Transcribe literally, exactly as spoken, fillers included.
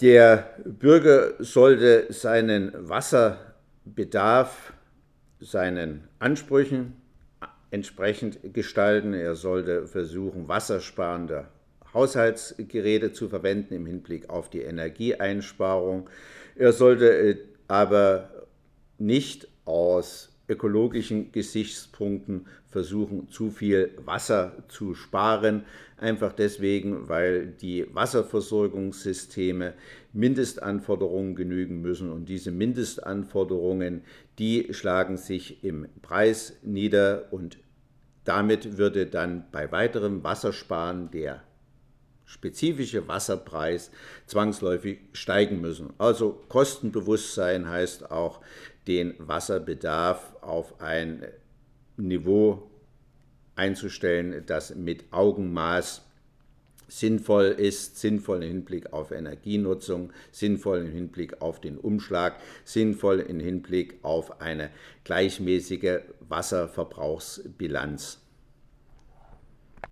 Der Bürger sollte seinen Wasserbedarf seinen Ansprüchen entsprechend gestalten. Er sollte versuchen, wassersparende Haushaltsgeräte zu verwenden im Hinblick auf die Energieeinsparung. Er sollte aber nicht aus ökologischen Gesichtspunkten versuchen, zu viel Wasser zu sparen, einfach deswegen, weil die Wasserversorgungssysteme Mindestanforderungen genügen müssen und diese Mindestanforderungen, die schlagen sich im Preis nieder und damit würde dann bei weiterem Wassersparen der spezifische Wasserpreis zwangsläufig steigen müssen. Also Kostenbewusstsein heißt auch, den Wasserbedarf auf ein Niveau einzustellen, das mit Augenmaß sinnvoll ist, sinnvoll im Hinblick auf Energienutzung, sinnvoll im Hinblick auf den Umschlag, sinnvoll im Hinblick auf eine gleichmäßige Wasserverbrauchsbilanz.